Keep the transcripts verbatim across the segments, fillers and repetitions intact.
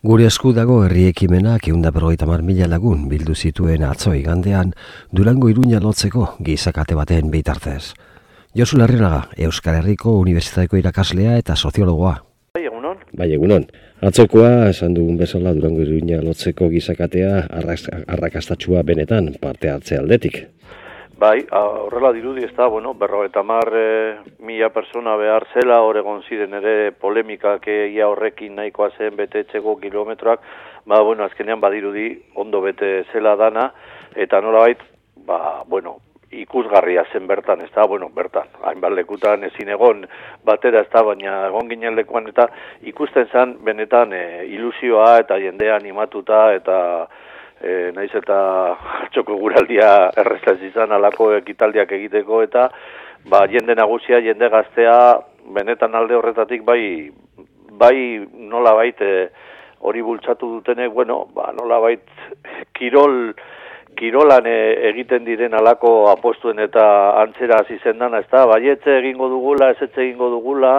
Gure esku dago herri ekimenak ehun eta berrogeita hamar mila lagun bildu zituen atzo igandean Durango Iruña lotzeko gizakate baten bitartez. Josu Larrinaga, Euskal Herriko Unibertsitateko irakaslea eta soziologoa. Bai, egunon. Bai, egunon. Atzokoa, esan dugun bezala Durango Iruña lotzeko gizakatea arrakastatsua benetan parte hartze aldetik. Bai, horrela dirudi ez da, bueno, berrogeita hamar e, mila persona behar zela, hor egon ziren ere polemikak ia horrekin nahikoa zen betetzeko kilometroak, ba, bueno, azkenean badirudi ondo bete zela dana, eta nolabait, ba, bueno, ikusgarria zen bertan, ez da, bueno, bertan, hainbat lekutan ezin egon batera, ez da, baina egon ginen lekuan, eta ikusten zen benetan e, ilusioa eta jendea animatuta, eta E, naiz eta txoko guraldia errezaz izan alako ekitaldiak egiteko eta ba, jende nagusia, jende gaztea benetan alde horretatik bai, bai nola bait hori e, bultzatu dutenek, bueno, ba, nola bait kirol, kirolan e, egiten diren alako apostuen eta antzera hasi zendana, ez da, baietze egingo dugula, ezetze egingo dugula,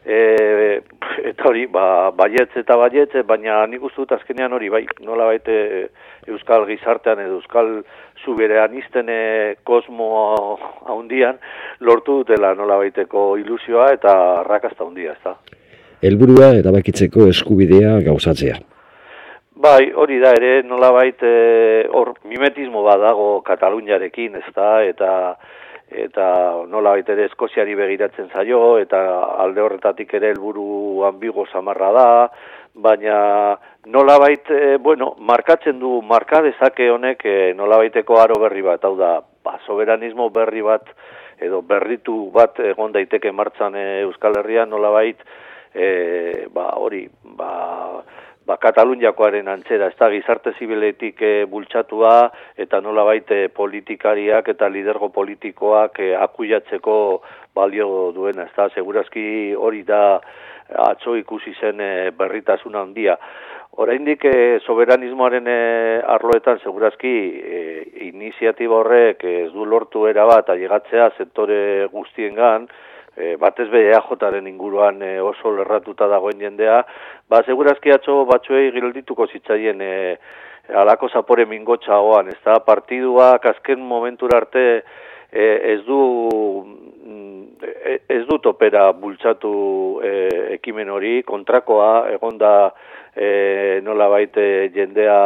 e, eta hori, ba, baietze eta baietze, baina nik uste dut azkenean hori, bai, nola baite Euskal gizartean edo Euskal subereanisten kosmo haundian lortu dutela nola baiteko ilusioa eta arrakasta haundia, ez da. Helburua erabakitzeko eskubidea gauzatzea. Bai, hori da ere nolabait hor mimetismo bat dago Kataluniarekin, ez da, eta eta nolabait ere Eskoziari begiratzen zaio, eta alde horretatik ere helburu ambigo samarra da, baina nolabait, e, bueno, markatzen du, marka dezake honek e, nolabaiteko aro berri bat, hau da, ba, soberanismo berri bat, edo berritu bat egon daiteke martzan e, Euskal Herrian, nolabait, e, ba, hori, ba, ba, Kataluniakoaren antzera, ez da, gizarte zibiletik e, bultzatua, eta nolabait e, politikariak eta lidergo politikoak e, akuiatzeko balio duena, ez da, segurazki hori da atzo ikusi zen e, berritasuna handia. Oraindik e, soberanismoaren e, arloetan segurazki e, iniziatiba horrek ez du lortu erabat ailegatzea sektore guztiengan, e, batez be E A Jaren inguruan e, oso lerratuta dagoen jendea, ba segurazki atzo batzuei geldituko zitzaien e, alako zapore mingotxagoan, ez da, partiduak azken momentura arte e, ez du ez du topera bultzatu e, ekimen hori, kontrakoa egonda e, nola baite jendea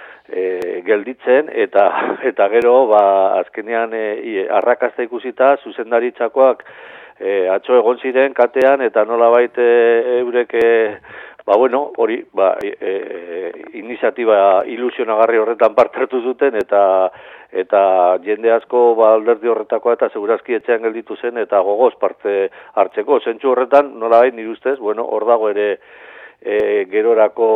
e, gelditzen, eta eta gero ba, azkenean e, arrakasta ikusita zuzendaritzakoak e, atzo egon ziren katean, eta nola baite eurek e, ba bueno, hori, ba, e, e, iniziatiba ilusionagarri horretan parte hartu zuten, eta eta jende asko ba, alderdi horretakoa eta segurazki etxean gelditu zen, eta gogoz parte hartzeko. Zentzu horretan, nolabait nire ustez, bueno, hor dago ere e, gerorako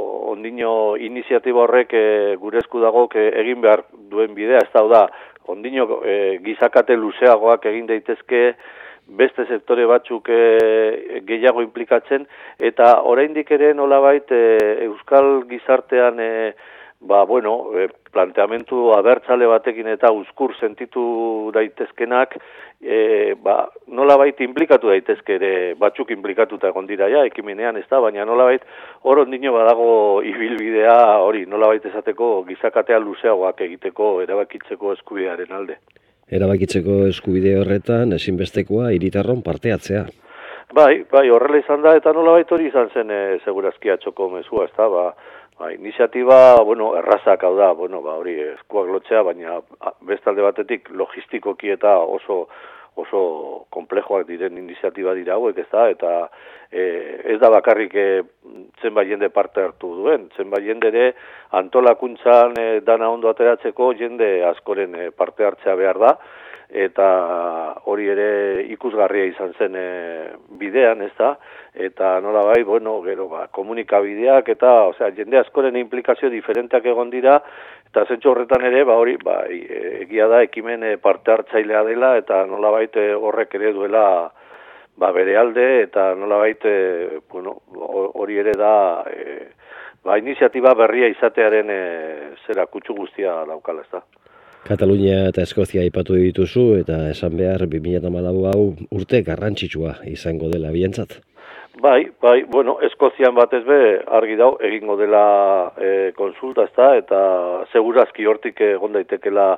ondino iniziatiba horrek e, gure esku dago e, egin behar duen bidea, ez da, ondino e, gizakate luzeagoak egin daitezke, beste sektore batzuk e, gehiago implikatzen, eta oraindik ere nolabait e, Euskal gizartean e, ba, bueno, e, planteamentu abertzale batekin eta uzkur sentitu daitezkenak, e, ba, nolabait implikatu daitezke ere, batzuk implikatuta egon dira ja, ekimenean ez da, baina nolabait hor ondino badago ibilbidea hori, nolabait esateko gizakatea luzeagoak egiteko erabakitzeko eskubidearen alde. Erabakitzeko eskubide horretan ezinbestekoa hiritarron parte hartzea. Bai, bai, horrela izan da, eta nolabait hori izan zen e, segurazki atxoko mezua, ez da, ba, ba, iniziatiba, bueno, errazak hau da, bueno, ba, hori eskuak lotzea, baina bestalde batetik logistikoki eta oso oso komplejoak diren iniziatiba dira hauek, ez da, eta e, ez da bakarrik e, zenbait jende parte hartu duen, zenbait jende ere antolakuntzan e, dana ondo ateratzeko jende askoren e, parte hartzea behar da, eta hori ere ikusgarria izan zen e, bidean, ez da, eta nola bai, bueno, gero, ba, komunikabideak eta, osea, jende askoren implikazio diferenteak egon dira, eta zentzu horretan ere, ba, hori, ba, egia da, ekimen parte hartzailea dela, eta nola baite horrek ere duela, ba, bere alde, eta nola baite, bueno, hori ere da, e, ba, iniziatiba berria izatearen e, zera kutsu guztia daukala, ez da. Katalunia eta Eskozia aipatu dituzu, eta esan behar bi mila hamalau hau urte garrantzitsua izango dela bientzat. Bai, bai, bueno, Eskozian batez be argi dau egingo dela e, konsulta, ezta, eta segurazki hortik egon daitekela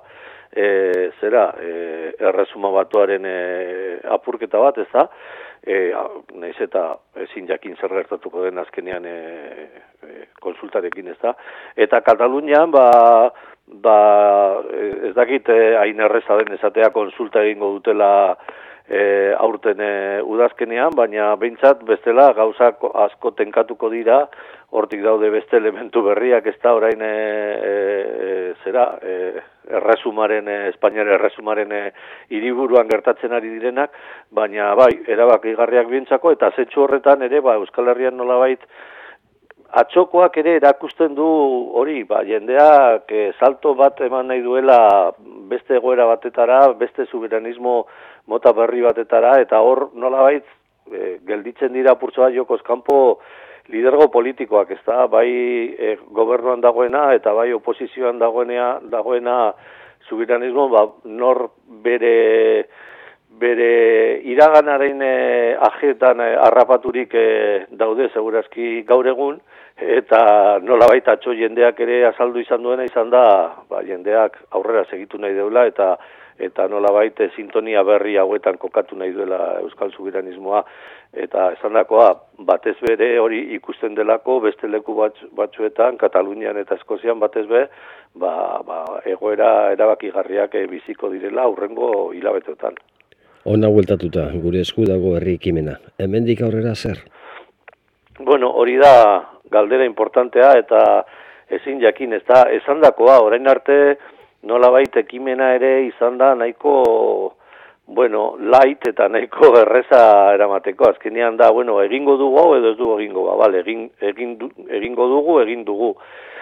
e, zera, e, erresuma batuaren e, apurketa bat, ezta, e, nahiz eta ezin jakin zer gertatuko den azkenean e, e, konsultarekin, ezta, eta Katalunian, ba, ba ez dakit hain erreza den esatea konsulta egingo dutela E, aurten e, udazkenean, baina behintzat bestela gauzak asko tenkatuko dira, hortik daude beste elementu berriak, ez da orain e, e, zera, e, erresumaren, e, Espainiar erresumaren e, hiriburuan gertatzen ari direnak, baina bai, erabakigarriak bientzako, eta zentsu horretan ere, ba, Euskal Herrian nolabait, atxokoak ere erakusten du hori, ba, jendeak e, salto bat eman nahi duela beste egoera batetara, beste soberanismo mota berri batetara, eta hor nolabait e, gelditzen dira purtsoa jokoz kanpo lidergo politikoak, ez da, bai e, gobernuan dagoena eta bai oposizioan dagoena, dagoena soberanismo, ba, nor bere bere iraganaren e, ajetan e, harrapaturik e, daude segurazki gaur egun, eta nolabait atxo jendeak ere azaldu izan duena izan da, ba, jendeak aurrera segitu nahi deula, eta eta nolabait sintonia berri hauetan kokatu nahi duela euskal soberanismoa, eta esandakoa batez bere hori ikusten delako beste leku batzuetan, Katalunian eta Eskozian batez be, ba, ba, egoera erabakigarriak biziko direla aurrengo hilabeteotan. Ona bueltatuta, gure esku dago herri ekimena. Hemendik aurrera zer? Bueno, hori da galdera importantea eta ezin jakin, ez da, esandakoa orain arte nolabait ekimena ere izan da nahiko, bueno, light eta nahiko erreza eramateko. Azkenean da, bueno, egingo dugu hau edo ez dugu egingo, ba, bale, egin, egin du, egingo dugu, egin dugu.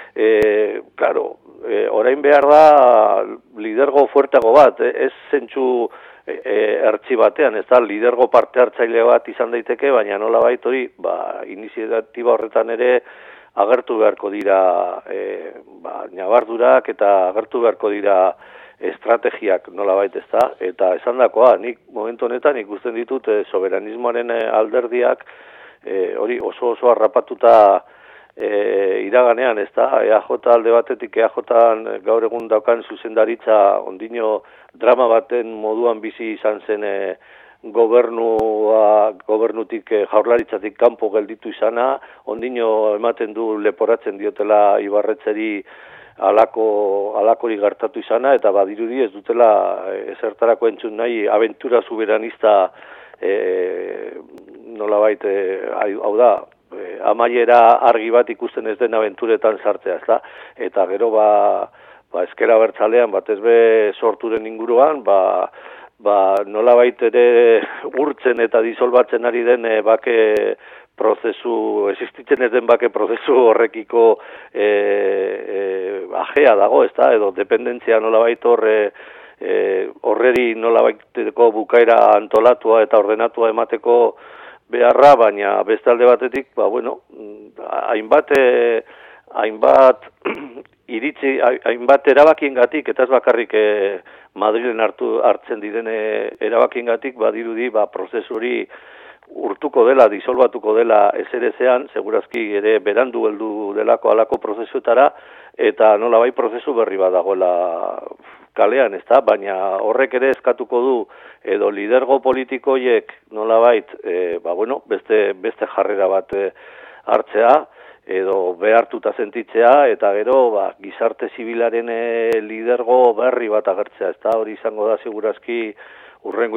E, claro, e, orain behar da lidergo fuertego bat, e, ez zentsu e, e, ertzi batean, ez da, lidergo parte hartzaile bat izan daiteke, baina nolabait hori, ba, iniziatiba horretan ere, agertu beharko dira e, ba, nabardurak eta agertu beharko dira estrategiak nolabait, ez da, eta esandakoa, nik momentu honetan ikusten ditut e, soberanismoaren alderdiak e, hori oso oso harrapatuta e, iraganean, ez da, E A J alde batetik E A J gaur egun daukan zuzendaritza ondino drama baten moduan bizi izan zen e, gobernua, gobernutik jaurlaritzatik kanpo gelditu izana, ondino ematen du leporatzen diotela Ibarretzeri alako, alakori gertatu izana, eta badirudi ez dutela ezertarako entzun nahi aventura soberanista e, nolabait, e, hau da, e, amaiera argi bat ikusten ez den aventuretan sartzea, ez da? Eta gero ba, ba ezker abertzalean batez be sorturen inguruan, ba ba, nolabait ere urtzen eta disolbatzen ari den e, bake prozesu, existitzen ez den bake prozesu horrekiko e, e, ajea dago, ez da, edo dependentzia nolabait horre, e, horreri nolabaiteko bukaera antolatua eta ordenatua emateko beharra, baina beste alde batetik, ba, bueno, hainbat, e, hainbat iritzi, hainbat erabakiengatik, eta ez bakarrik e, Madrilen hartu hartzen diren erabakiengatik badirudi ba prozesu hori urtuko dela, disolbatuko dela ezerezean, segurazki ere berandu heldu delako alako prozesuetara, eta nolabait prozesu berri bat dagoela kalean, ezta, baina horrek ere eskatuko du edo lidergo politikoiek nolabait e, ba bueno, beste beste jarrera bat e, hartzea, edo behartuta sentitzea, eta gero ba, gizarte zibilaren e, lidergo berri bat agertzea, ezta, hori izango da segurazki urrengo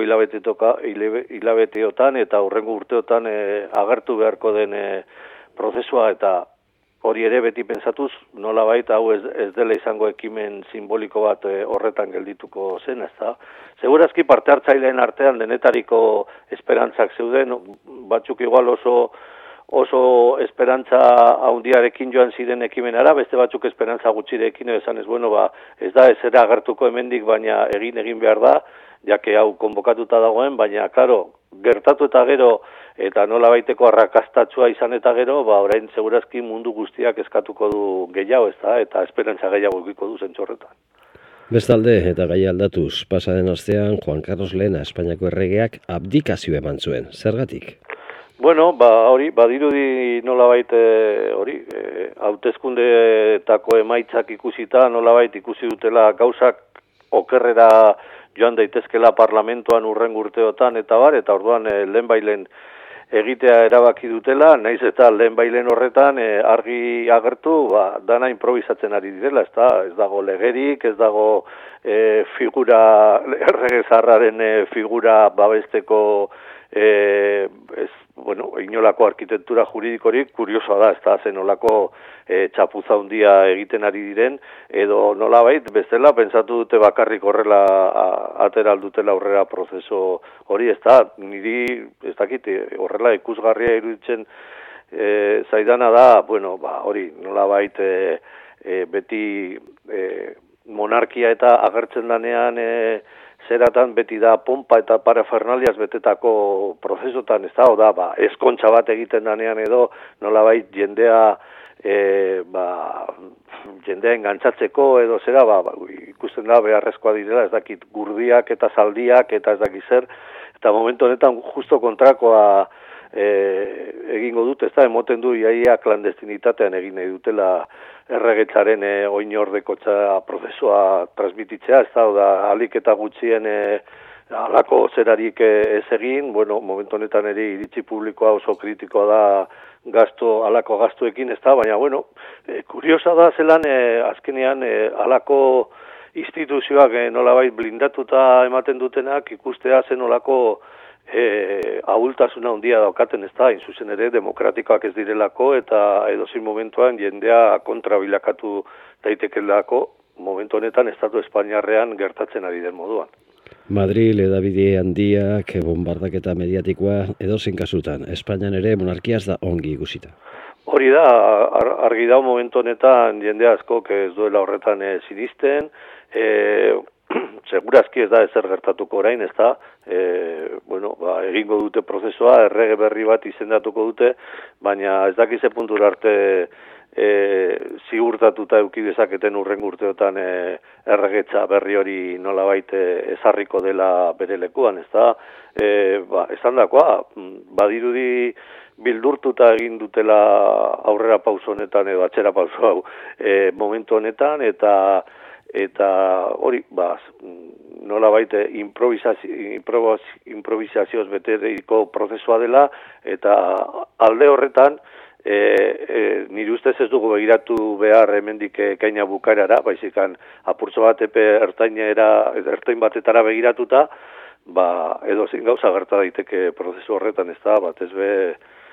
hilabeteotan eta urrengo urteotan e, agertu beharko den e, prozesua, eta hori ere beti pentsatuz nolabait hau ez, ez dela izango ekimen simboliko bat e, horretan geldituko zen, ezta. Segurazki parte hartzaileen artean denetariko esperantzak zeuden, batzuk igual oso oso esperantza handiarekin joan ziren ekimenara, beste batzuk esperantza gutxirekin esan ez, bueno, ba, ez da ezera agertuko hemendik, baina egin egin behar da, jake hau konbokatuta dagoen, baina, klaro, gertatu eta gero, eta nolabaiteko arrakastatsua izan eta gero, ba, orain segurazki mundu guztiak eskatuko du gehiago, ez da, eta esperantza gehiago egiko du zentzorretan. Bestalde, eta gai aldatuz, pasaden astean Juan Carlos Lehena Espainiako erregeak abdikazio eman zuen, zergatik? Bueno, ba, hori, badirudi nolabait hori, e, hauteskundeetako emaitzak ikusita, nolabait ikusi dutela gauzak okerrera joan daitezkela parlamentoan urren urteotan eta bar, eta orduan e, lehenbailen egitea erabaki dutela, naiz eta lehenbailen horretan e, argi agertu, ba, dana improvisatzen ari direla, ez, da, ez dago legerik, ez dago e, figura, errege zaharraren e, figura babesteko e, ez, bueno, inolako arkitektura juridikorik kuriosoa da, ez da, zen olako e, txapuza handia egiten ari diren, edo nolabait, bestela, pentsatu dute bakarrik horrela atera aldutela aurrera prozeso hori, ez da, niri, ez dakit, horrela ikusgarria iruditzen e, zaidana da, bueno, ba, hori, nolabait, e, e, beti e, monarkia eta agertzen danean, e, zeratan beti da pompa eta parafernaliaz betetako prozesotan, ez da, o da, ba, eskontxa bat egiten danean edo, nolabait jendea, e, ba, jendea engantzatzeko edo zera, ba, ba, ikusten da beharrezkoa direla, ez dakit gurdiak eta zaldiak eta ez dakit zer, eta momentu honetan justo kontrakoa e, egingo dut, ez da, emoten du iaia klandestinitatean egin nahi dutela erregetzaren e, oinordekotza prozesua transmititzea, ez da, da alik eta gutxien e, alako zerarik e, ez egin, bueno, momentu honetan ere iritzi publikoa oso kritikoa da gasto, alako gastuekin, ez da, baina, bueno, e, kuriosa da zelan e, azkenean e, alako instituzioak e, nolabait blindatuta ematen dutenak ikustea zen olako E, ahultasuna handia daukaten, ez da, inzuzen ere demokratikoak ez direlako eta edozin momentuan jendea kontrabilakatu daitekelako momentu honetan estatu espainiarrean gertatzen ari den moduan. Madril edabide handiak, bombardaketa mediatikoa edozein kasutan, Espainian ere monarkiaz da ongi ikusita. Hori da, ar, argi da momentu honetan jende asko ez duela horretan e, sinisten, e, segurazki ez da ezer gertatuko orain, ez da, e, bueno, ba, egingo dute prozesua, errege berri bat izendatuko dute, baina ez dakize puntura arte e, ziurtatuta eduki dezaketen urren urteotan e, erregetza berri hori nolabait ezarriko dela bere lekuan, ez da, e, ba, esan dakoa, badirudi bildurtuta egin dutela aurrera pauso honetan edo atzera pauso hau e, momentu honetan, eta eta hori, ba, nolabait improvisazio, improvisazioz beteriko prozesua dela, eta alde horretan, e, e, nire ustez ez dugu begiratu behar hemendik ekaina bukaerara, baizikan apurtzo bat epe ertainera, ertain batetara begiratuta, ba, edo zein gauza gerta daiteke prozesu horretan, ez da, bat ez be,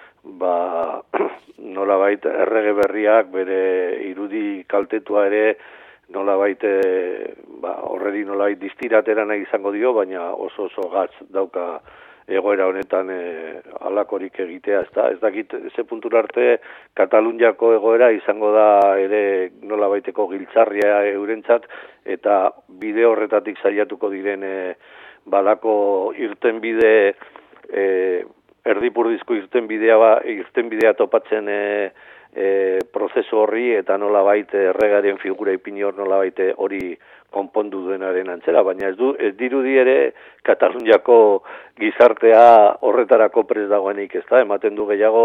ba, nolabait errege berriak bere irudi kaltetua ere, nolabait ba, horreri nolabait distiratera nahi izango dio, baina oso oso gatz dauka egoera honetan e, alakorik egitea, ez da, ez dakit ze puntura arte Kataluniako egoera izango da ere nolabaiteko giltzarria eurentzat, eta bide horretatik saiatuko diren e, balako irtenbide e, erdipurdizko irtenbidea ba, irtenbidea topatzen e, E, prozesu horri eta nolabait erregaren figura ipini hor nolabait hori konpondu duenaren antzera, baina ez du ez dirudi ere Kataluniako gizartea horretarako prest dagoenik, ez da, ematen du gehiago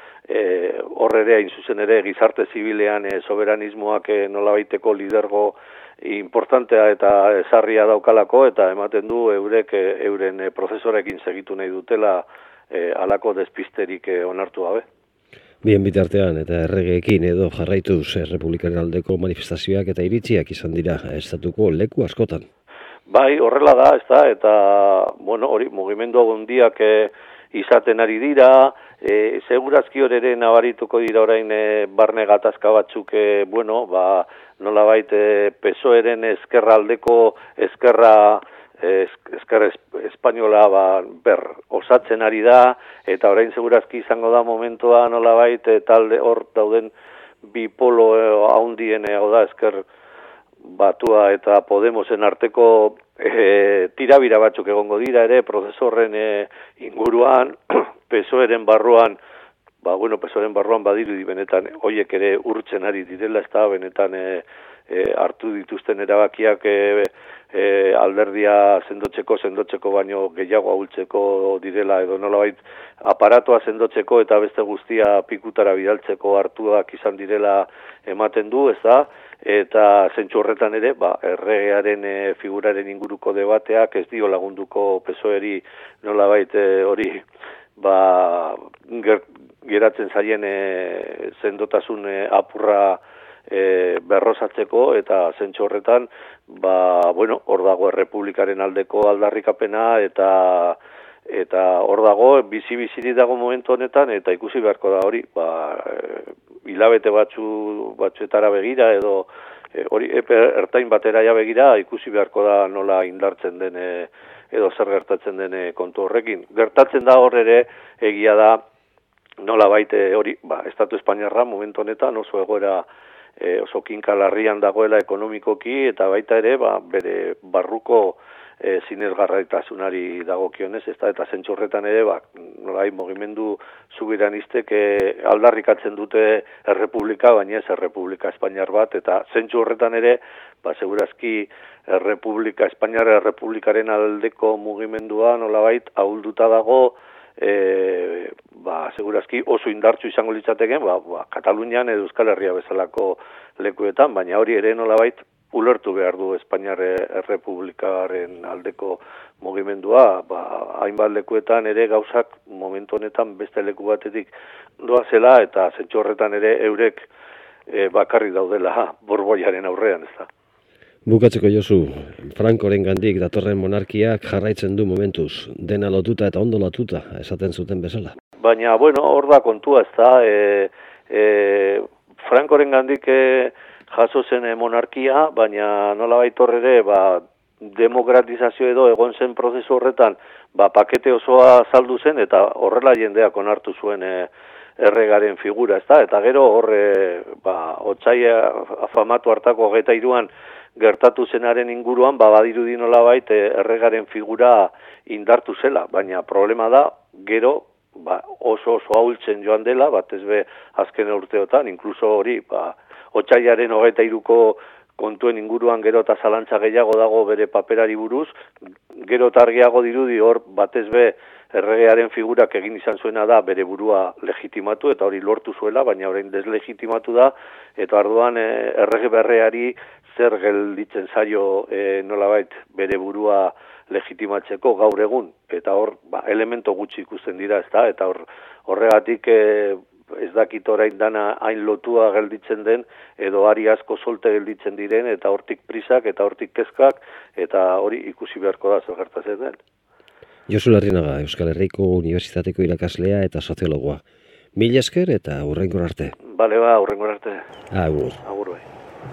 e, horrere hain zuzen ere gizarte zibilean e, soberanismoak e, nolabaiteko lidergo importantea eta ezarria daukalako, eta ematen du eurek e, euren e, prozesorekin segitu nahi dutela e, alako despisterik e, onartu gabe. Bien bitartean eta erregeekin edo jarraituz Errepublikaren aldeko manifestazioak eta iritziak izan dira estatuko leku askotan. Bai, horrela da, ez da, eta, bueno, hori, mugimendu handiak e, izaten ari dira, e, segurazki hor ere nabarituko dira orain e, barne gatazka batzuk, e, bueno, ba, nolabait e, P S O E-ren ezkerra aldeko ezkerra ezker espainola ba, ber osatzen ari da, eta orain segurazki izango da momentua nolabait talde hor dauden bi polo haundien e, da ezker batua eta Podemosen arteko e, tirabira batzuk egongo dira ere prozesorren e, inguruan, P S O E-ren barruan, ba, bueno, P S O E-ren barruan badirudi benetan hoiek ere urtzen ari direla, ez da benetan e, e, hartu dituzten erabakiak e, e, alderdia sendotzeko, sendotzeko baino gehiago ahultzeko direla, edo nolabait aparatoa sendotzeko eta beste guztia pikutara bidaltzeko hartuak izan direla ematen du, ez da? Eta zentzu horretan ere, ba, erregearen e, figuraren inguruko debateak ez dio lagunduko P S O E-eri nolabait e, hori ba, ger, geratzen zaien e, sendotasun e, apurra e, berrosatzeko, eta zentzu horretan, ba, bueno, hor dago errepublikaren aldeko aldarrikapena, eta eta hor dago, bizi-biziri dago momentu honetan, eta ikusi beharko da hori, ba, e, hilabete batzu, batzuetara begira, edo e, hori epe ertain batera ja begira, ikusi beharko da nola indartzen den e, edo zer gertatzen den kontu horrekin. Gertatzen da hor ere, egia da, nola baite hori, ba, Estatu Espainiarra momentu honetan oso egoera e, oso kinka larrian dagoela ekonomikoki, eta baita ere, ba, bere barruko e, sinesgarraitasunari dagokionez, ez da, eta zentzu horretan ere, ba, nola bai, mugimendu subiranistek e, aldarrikatzen dute errepublika, baina ez errepublika Espainiar bat, eta zentzu horretan ere, ba, segurazki Errepublika, Espainiar Errepublikaren aldeko mugimendua nolabait ahulduta dago, e, ba, segurazki oso indartsu izango litzateken, ba, ba, Katalunian edo Euskal Herria bezalako lekuetan, baina hori ere nolabait ulertu behar du Espainiar Errepublikaren aldeko mugimendua, ba, hainbat lekuetan ere gauzak momentu honetan beste leku batetik doazela, eta zentzu horretan ere eurek e, bakarrik daudela Borboiaren aurrean, ez da. Bukatzeko Josu, Frankoren gandik datorren monarkiak jarraitzen du momentuz, dena lotuta eta ondo lotuta, esaten zuten bezala. Baina, bueno, hor da kontua, ez da, e, e, Frankoren gandik e, jaso zen monarkia, baina nola baitor ere, ba, demokratizazio edo egon zen prozesu horretan, ba, pakete osoa saldu zen, eta horrela jendeak onartu zuen e, erregaren figura, ez da, eta gero horre, ba, otsaia afamatu hartako hogeita hiruan, gertatu zenaren inguruan, ba, badirudi nolabait erregaren figura indartu zela, baina problema da, gero, ba, oso oso ahultzen joan dela, batez be azken urteotan, inkluso hori, ba, otsailaren hogeita hiruko kontuen inguruan gero eta zalantza gehiago dago bere paperari buruz, gero eta argiago dirudi hor, batez be erregearen figurak egin izan zuena da bere burua legitimatu, eta hori lortu zuela, baina orain deslegitimatu da, eta orduan e, errege berreari zer gelditzen zaio e, nolabait bere burua legitimatzeko gaur egun, eta hor ba, elemento gutxi ikusten dira, ez da, eta hor, horregatik e, ez dakit orain dana hain lotua gelditzen den, edo ari asko solte gelditzen diren, eta hortik prisak, eta hortik kezkak, eta hori ikusi beharko da zer gertatzen den. Josu Larrinaga, Euskal Herriko Unibertsitateko irakaslea eta soziologoa. Mila esker eta hurrengor arte. Bale ba, hurrengor arte. Agur. Agur bai.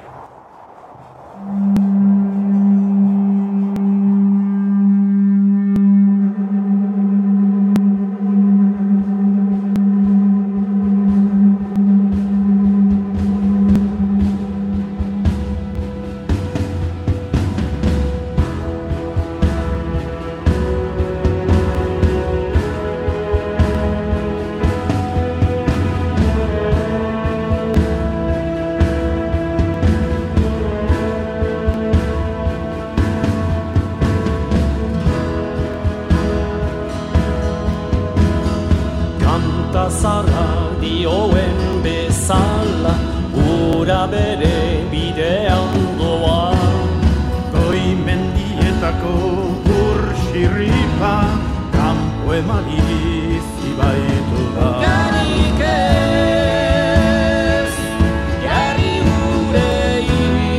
Zara dioen bezala, ura bere bidean doa. Goi mendietako urxirripa, kanpo emaliz ibaitu da. Garik ez, jarri urei,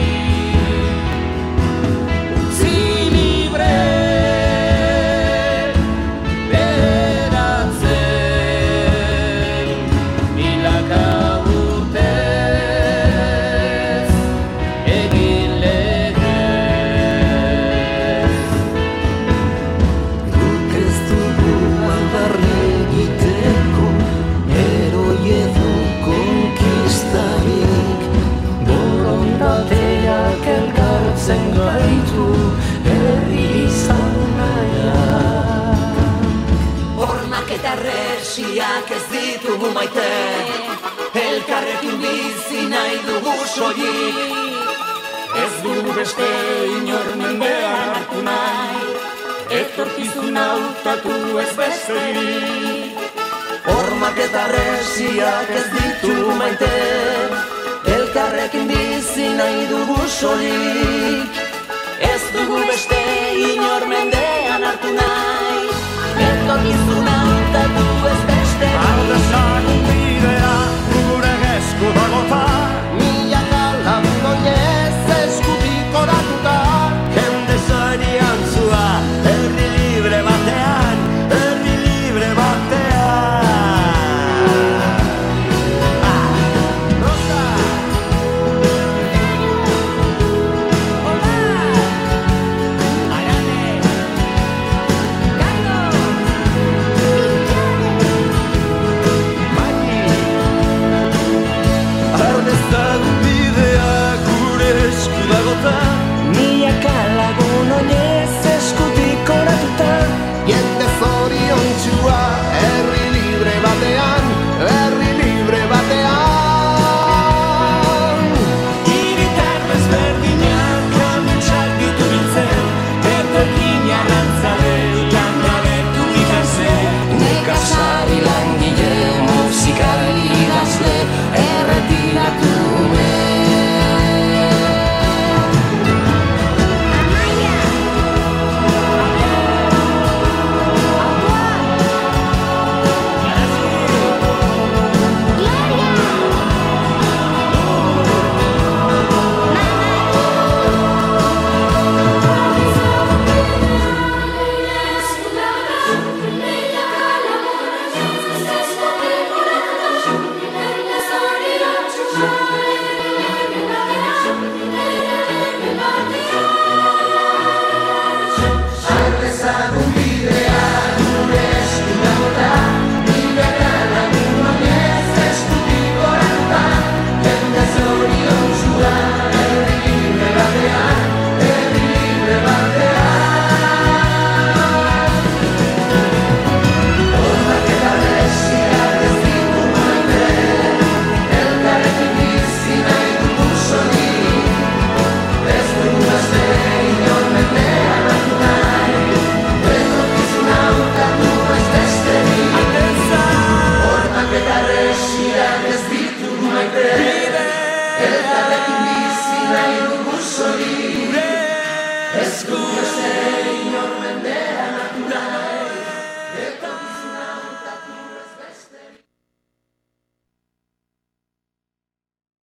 utzi libre. Hormak ez ditugu maite, elkarrekin bizi nahi dugu soilik. dugu beste inor mendean hartu nahi, etorkizuna hautatu ez besterik. Hormak eta resiak ez ditu maite, elkarrekin bizi nahi dugu solik. Ez dugu beste inor mendean hartu nahi, etorkizuna hautatu ez besterik. Aldezagun bidea gure esku dagota,